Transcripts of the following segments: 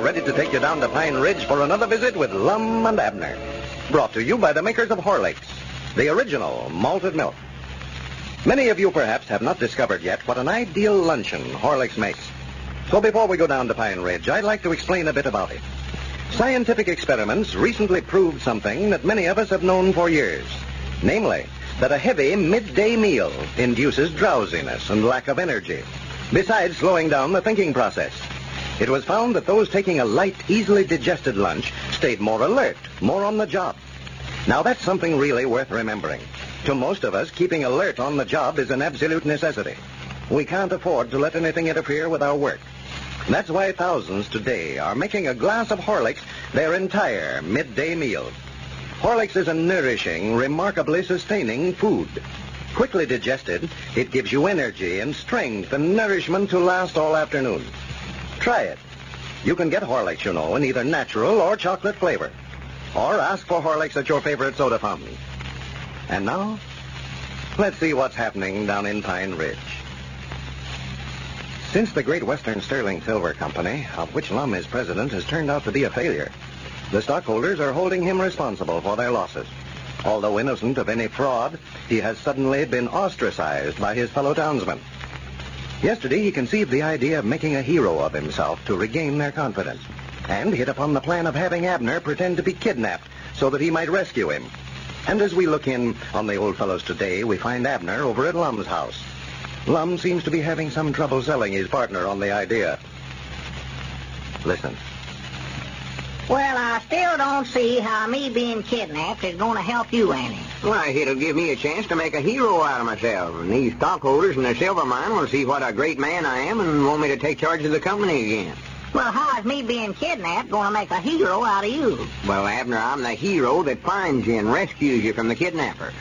ready to take you down to Pine Ridge for another visit with Lum and Abner. Brought to you by the makers of Horlicks, the original malted milk. Many of you perhaps have not discovered yet what an ideal luncheon Horlicks makes. So before we go down to Pine Ridge, I'd like to explain a bit about it. Scientific experiments recently proved something that many of us have known for years. Namely, that a heavy midday meal induces drowsiness and lack of energy, besides slowing down the thinking process. It was found that those taking a light, easily digested lunch stayed more alert, more on the job. Now, that's something really worth remembering. To most of us, keeping alert on the job is an absolute necessity. We can't afford to let anything interfere with our work. That's why thousands today are making a glass of Horlicks their entire midday meal. Horlicks is a nourishing, remarkably sustaining food. Quickly digested, it gives you energy and strength and nourishment to last all afternoon. Try it. You can get Horlicks, you know, in either natural or chocolate flavor. Or ask for Horlicks at your favorite soda fountain. And now, let's see what's happening down in Pine Ridge. Since the Great Western Sterling Silver Company, of which Lum is president, has turned out to be a failure, the stockholders are holding him responsible for their losses. Although innocent of any fraud, he has suddenly been ostracized by his fellow townsmen. Yesterday, he conceived the idea of making a hero of himself to regain their confidence, and hit upon the plan of having Abner pretend to be kidnapped so that he might rescue him. And as we look in on the old fellows today, we find Abner over at Lum's house. Lum seems to be having some trouble selling his partner on the idea. Listen. Well, I still don't see how me being kidnapped is going to help you any. Why, it'll give me a chance to make a hero out of myself. And these stockholders in the silver mine will see what a great man I am and want me to take charge of the company again. Well, how is me being kidnapped going to make a hero out of you? Well, Abner, I'm the hero that finds you and rescues you from the kidnappers.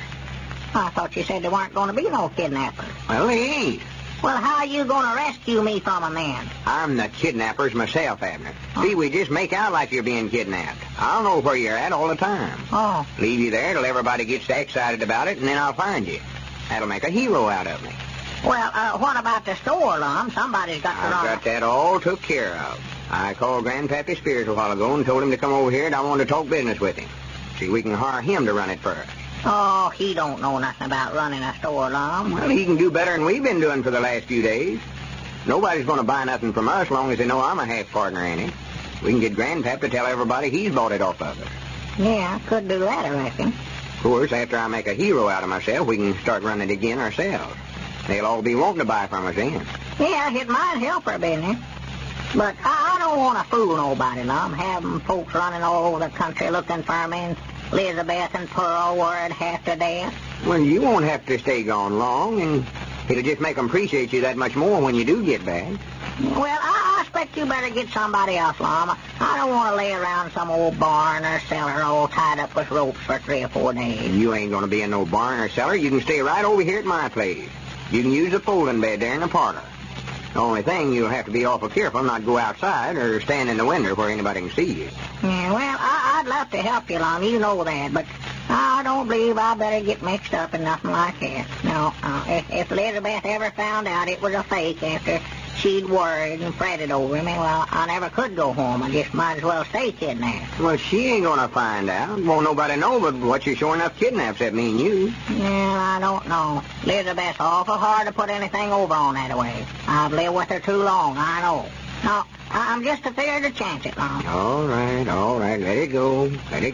I thought you said there weren't going to be no kidnappers. Well, they ain't. Well, how are you going to rescue me from them then? I'm the kidnappers myself, Abner. See, we just make out like you're being kidnapped. I'll know where you're at all the time. Oh. Leave you there till everybody gets excited about it, and then I'll find you. That'll make a hero out of me. Well, what about the store, Lum? Somebody's got to run. I've got that all took care of. I called Grandpappy Spears a while ago and told him to come over here, and I wanted to talk business with him. See, we can hire him to run it for us. Oh, he don't know nothing about running a store, Lum. Well, he can do better than we've been doing for the last few days. Nobody's going to buy nothing from us as long as they know I'm a half partner in it. We can get Grandpap to tell everybody he's bought it off of us. Yeah, could do that, I reckon. Of course, after I make a hero out of myself, we can start running it again ourselves. They'll all be wanting to buy from us then. Yeah, it might help our business. But I don't want to fool nobody, Lum. Having folks running all over the country looking for me, and Elizabeth and Pearl worried half to death. Well, you won't have to stay gone long, and it'll just make them appreciate you that much more when you do get back. Well, I expect you better get somebody else, Lum. I don't want to lay around some old barn or cellar all tied up with ropes for 3 or 4 days. You ain't going to be in no barn or cellar. You can stay right over here at my place. You can use the folding bed there in the parlor. The only thing, you'll have to be awful careful not go outside or stand in the window where anybody can see you. Yeah, well, I'd love to help you, Lum. You know that, but I don't believe I better get mixed up in nothing like that. No, if Elizabeth ever found out it was a fake after she'd worried and fretted over me, well, I never could go home. I just might as well stay kidnapped. Well, she ain't going to find out. Won't nobody know but what you sure enough kidnaps that mean you. Yeah, I don't know. Elizabeth's awful hard to put anything over on that way. I've lived with her too long, I know. No, I'm just afraid to chance it, Lum. All right. Let it go.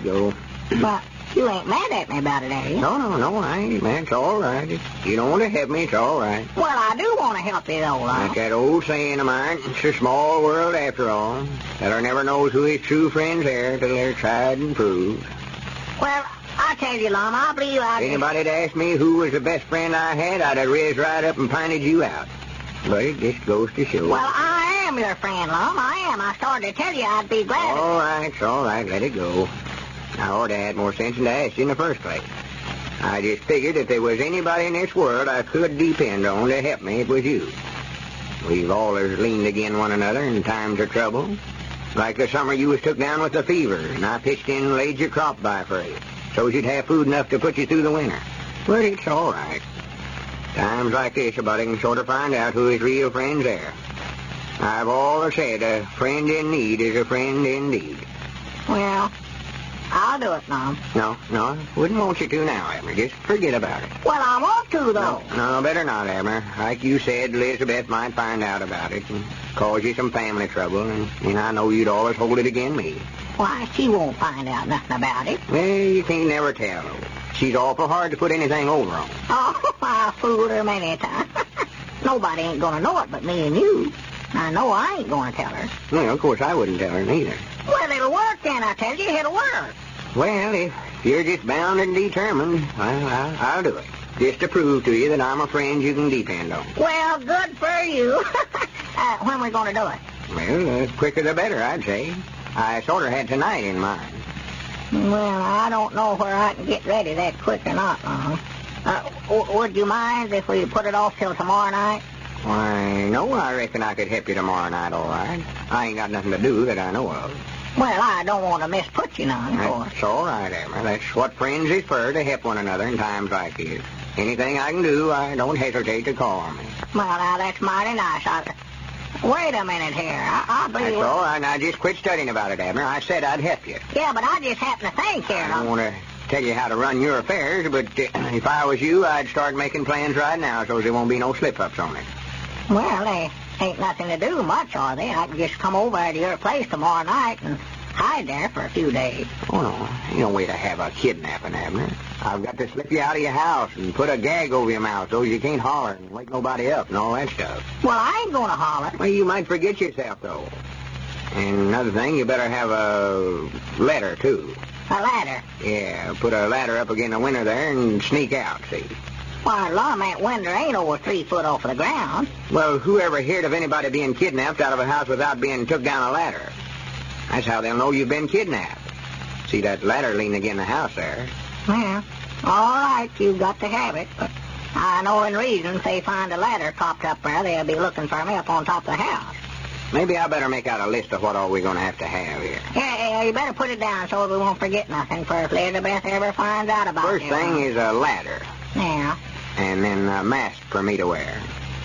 But you ain't mad at me about it, are you? No, I ain't, man. It's all right. You don't want to help me, it's all right. Well, I do want to help you, though, Lum. Like that old saying of mine, it's a small world after all. Feller never knows who his true friends are till they're tried and proved. Well, I tell you, Lum, I believe I... If anybody'd asked me who was the best friend I had, I'd have riz right up and pinted you out. But it just goes to show. Well, I am your friend, Lum. I am. I started to tell you I'd be glad... All right, it's all right. Let it go. I ought to have had more sense than to ask you in the first place. I just figured if there was anybody in this world I could depend on to help me, it was you. We've always leaned against one another in times of trouble. Like the summer you was took down with the fever, and I pitched in and laid your crop by for you, so you'd have food enough to put you through the winter. But it's all right. Times like this, a buddy can sort of find out who his real friends are. I've always said a friend in need is a friend indeed. Well, I'll do it, Mom. No, wouldn't want you to now, Abner. Just forget about it. Well, I want to, though. No, better not, Abner. Like you said, Elizabeth might find out about it and cause you some family trouble, and I know you'd always hold it against me. Why, she won't find out nothing about it. Well, you can't never tell. She's awful hard to put anything over on. Oh, I fooled her many times. Nobody ain't gonna know it but me and you. I know I ain't gonna tell her. Well, of course I wouldn't tell her neither. Well, it'll work then, I tell you. It'll work. Well, if you're just bound and determined, I'll do it. Just to prove to you that I'm a friend you can depend on. Well, good for you. When we gonna do it? Well, the quicker the better, I'd say. I sort of had tonight in mind. Well, I don't know where I can get ready that quick or not, Mom. Would you mind if we put it off till tomorrow night? Why, no, I reckon I could help you tomorrow night, all right. I ain't got nothing to do that I know of. Well, I don't want to misput you none, of course. That's all right, Emma. That's what friends is for, to help one another in times like these. Anything I can do, I don't hesitate to call on me. Well, now, that's mighty nice. Wait a minute here. I believe... That's all right. Now, just quit studying about it, Abner. I said I'd help you. Yeah, but I just happen to think here. I don't want to tell you how to run your affairs, but if I was you, I'd start making plans right now so there won't be no slip-ups on it. Well, they ain't nothing to do much, are they? I can just come over to your place tomorrow night and hide there for a few days. Oh, no. Ain't no way to have a kidnapping, Abner. I've got to slip you out of your house and put a gag over your mouth so you can't holler and wake nobody up and all that stuff. Well, I ain't going to holler. Well, you might forget yourself, though. And another thing, you better have a ladder, too. A ladder? Yeah, put a ladder up against the window there and sneak out, see? Why, Lum, that window ain't over 3 foot off the ground. Well, who ever heard of anybody being kidnapped out of a house without being took down a ladder? That's how they'll know you've been kidnapped. See that ladder leaning against the house there? Well, all right, you've got to have it. But I know in reason if they find a ladder propped up there, they'll be looking for me up on top of the house. Maybe I better make out a list of what all we're going to have here. Yeah, you better put it down so we won't forget nothing for if Elizabeth ever finds out about it. First thing is a ladder. Yeah. And then a mask for me to wear.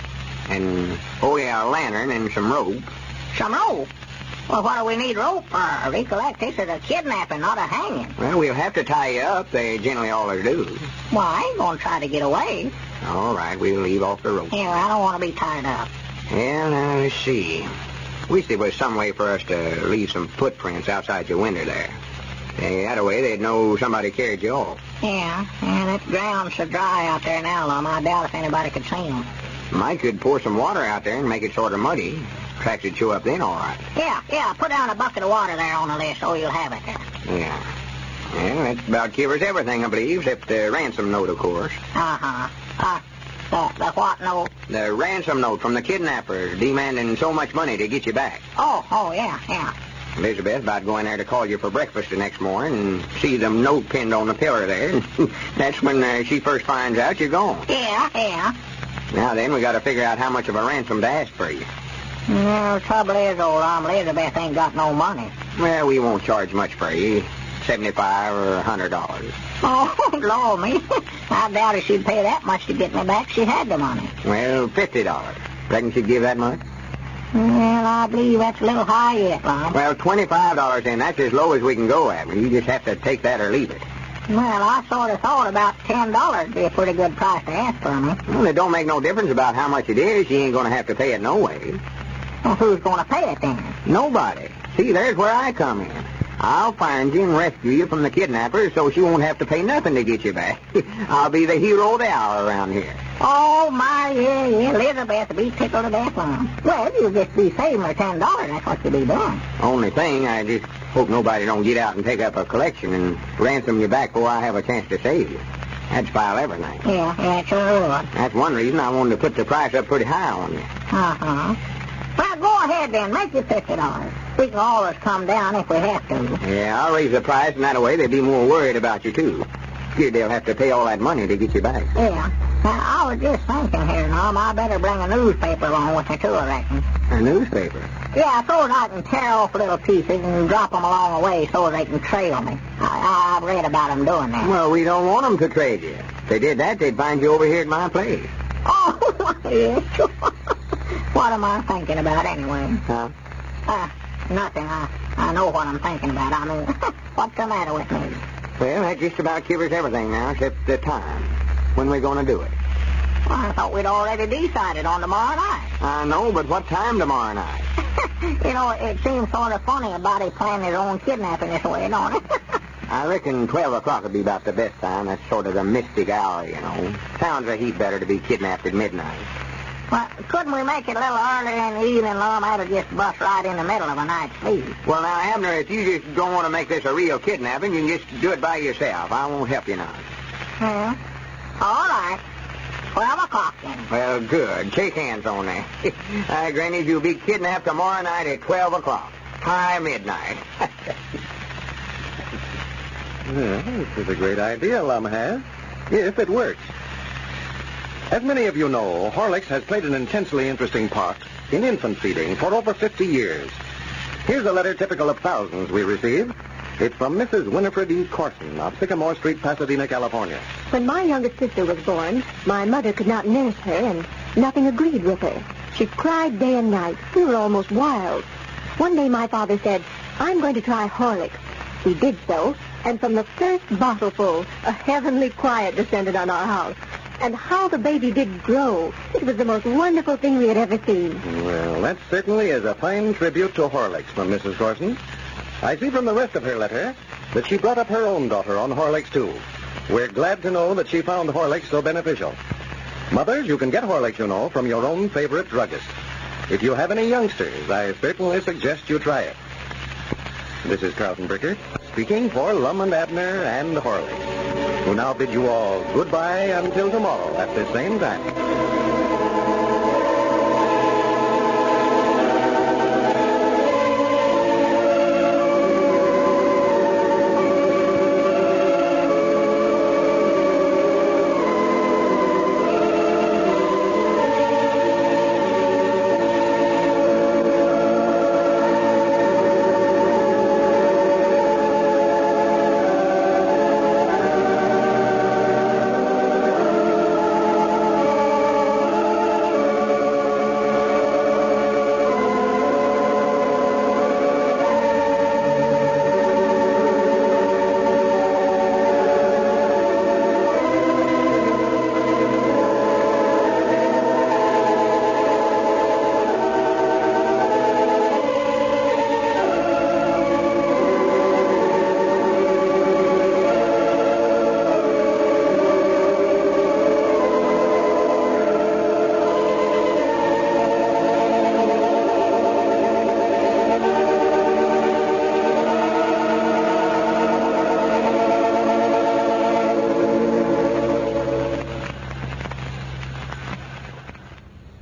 And, a lantern and some rope. Some rope? Well, what do we need rope for? Recollect, this is a kidnapping, not a hanging. Well, we'll have to tie you up. They generally always do. Well, I ain't going to try to get away. All right, we'll leave off the rope. Yeah, I don't want to be tied up. Well, now, let's see. Wish there was some way for us to leave some footprints outside your window there. That way they'd know somebody carried you off. Yeah, that ground's so dry out there now, Lum. I doubt if anybody could see them. Might could pour some water out there and make it sort of muddy. Tracks would show up then, all right. Yeah, put down a bucket of water there on the list so you'll have it there. Yeah. Well, that about covers everything, I believe, except the ransom note, of course. Uh-huh. The what note? The ransom note from the kidnappers demanding so much money to get you back. Oh, yeah. Elizabeth about going there to call you for breakfast the next morning and see them note pinned on the pillar there. That's when she first finds out you're gone. Yeah. Now then, we got to figure out how much of a ransom to ask for you. The trouble is, old Aunt Elizabeth ain't got no money. Well, we won't charge much for you. $75 or $100. Oh, Lord me. I doubt if she'd pay that much to get me back. She had the money. Well, $50. Reckon she'd give that much? Well, I believe that's a little high yet, Lon. Well, $25 then. That's as low as we can go at. You just have to take that or leave it. Well, I sort of thought about $10 would be a pretty good price to ask for me. Well, it don't make no difference about how much it is. She ain't going to have to pay it no way. Well, who's going to pay it then? Nobody. See, there's where I come in. I'll find you and rescue you from the kidnappers so she won't have to pay nothing to get you back. I'll be the hero of the hour around here. Oh, my, yeah. Elizabeth will be tickled to death, Lon. Well, you'll just be saving her $10. That's what you'll be doing. Only thing, I just hope nobody don't get out and take up a collection and ransom you back before I have a chance to save you. That'd spoil everything. Yeah, sure would. That's one reason I wanted to put the price up pretty high on you. Uh-huh. Well, go ahead then. Make it $50. We can always come down if we have to. Yeah, I'll raise the price, and that way they'll be more worried about you, too. Scared they'll have to pay all that money to get you back. Yeah. Now, I was just thinking here, Norm, I better bring a newspaper along with me, too, I reckon. A newspaper? Yeah, so that I can tear off little pieces and drop them along the way so they can trail me. I've read about them doing that. Well, we don't want them to trail you. If they did that, they'd find you over here at my place. Oh, yeah, sure. What am I thinking about anyway? Huh? Nothing. I know what I'm thinking about. I mean, what's the matter with me? Well, that just about covers everything now, except the time. When we're going to do it. Well, I thought we'd already decided on tomorrow night. I know, but what time tomorrow night? You know, it seems sort of funny a body planning his own kidnapping this way, don't it? I reckon 12 o'clock would be about the best time. That's sort of the mystic hour, you know. Sounds a heap better to be kidnapped at midnight. Well, couldn't we make it a little earlier in the evening, Lum? That'll just bust right in the middle of a night's sleep. Well, now, Abner, if you just don't want to make this a real kidnapping, you can just do it by yourself. I won't help you none. All right. 12 o'clock, then. Well, good. Shake hands on that. Granny, you'll be kidnapped tomorrow night at 12 o'clock. High midnight. Well, this is a great idea Lum has, if it works. As many of you know, Horlicks has played an intensely interesting part in infant feeding for over 50 years. Here's a letter typical of thousands we received. It's from Mrs. Winifred E. Corson of Sycamore Street, Pasadena, California. When my youngest sister was born, my mother could not nurse her, and nothing agreed with her. She cried day and night. We were almost wild. One day my father said, "I'm going to try Horlicks." We did so, and from the first bottleful, a heavenly quiet descended on our house. And how the baby did grow. It was the most wonderful thing we had ever seen. Well, that certainly is a fine tribute to Horlicks from Mrs. Corson. I see from the rest of her letter that she brought up her own daughter on Horlicks, too. We're glad to know that she found Horlicks so beneficial. Mothers, you can get Horlicks, you know, from your own favorite druggist. If you have any youngsters, I certainly suggest you try it. This is Carlton Brickert, speaking for Lum and Abner and Horlicks, who now bid you all goodbye until tomorrow at the same time.